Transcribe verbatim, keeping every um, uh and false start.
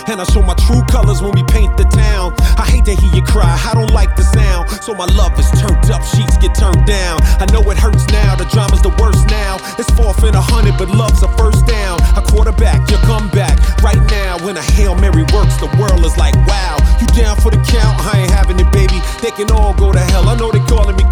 and I show my true colors when we paint the town. I hate to hear you cry, I don't like the sound. So my love is turned up, sheets get turned down. I know it hurts now, the drama's the worst now. It's fourth and a hundred, but love's a first down. I quarterback, you come back right now. When a Hail Mary works, the world is like, wow. You down for the count? I ain't having it, baby. They can all go to hell. I know they calling me